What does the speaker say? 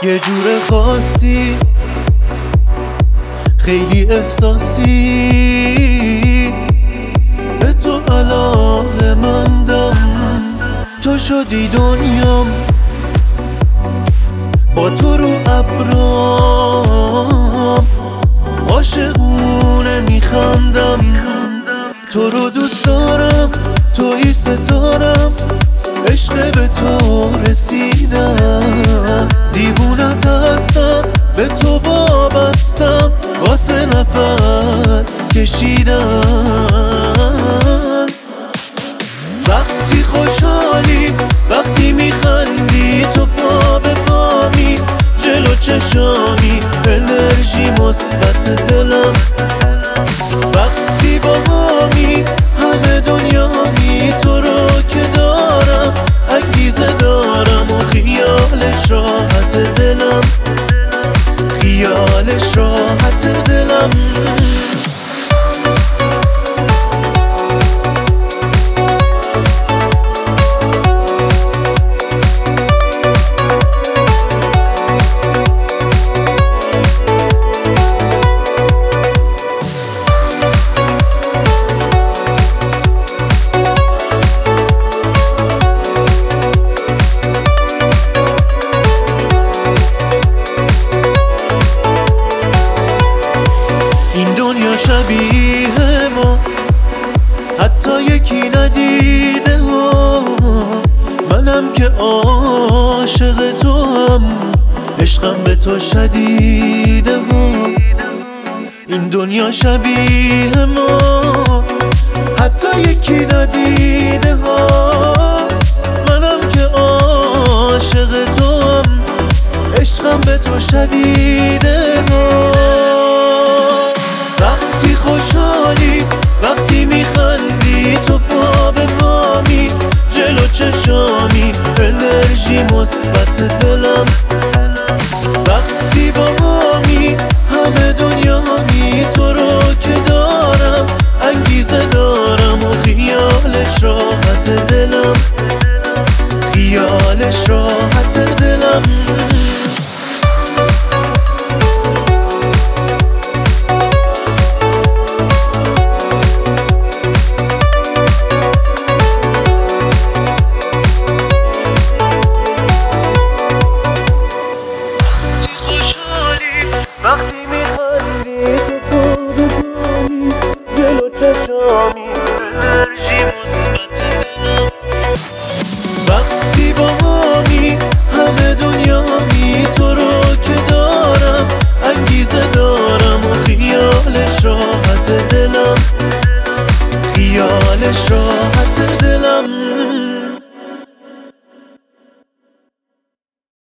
یه جور خاصی خیلی احساسی به تو علاقه مندم. تو شدی دنیام، با تو رو ابرام عاشقونه میخندم. تو رو دوست دارم، توی ستارم، عشق به تو رسیدم. دیوونت هستم، به تو وابستم، واسه نفس کشیدم. وقتی خوشحالی، وقتی میخندی، تو پا به پامی، جلو چشامی، انرژی مثبت دلم. وقتی با همی همه دنیامی، تو رو که دارم انگیزه دارم و خیالش راحت دلم، خیالش راحت دلم. شبیه ما حتی یکی ندیده ها. منم که عاشق تو هم، عشقم به تو شدیده ها. این دنیا شبیه ما حتی یکی ندیده ها. منم که عاشق تو هم، عشقم به تو شدیده ها. وقتی خوشحالی، وقتی میخندی، تو پا به پامی، جلو چشامی، انرژی مثبت دلم. وقتی با همی همه دنیامی، تو رو که دارم انگیزه دارم و خیالش راحت دلم، خیالش راحت دلم. وقتی میخندی، تو پا به پامی، جلو چشامی، انرژی مثبت دلم. وقتی با همی همه دنیامی، تو رو که دارم انگیزه دارم و خیالش راحت دلم، خیالش راحت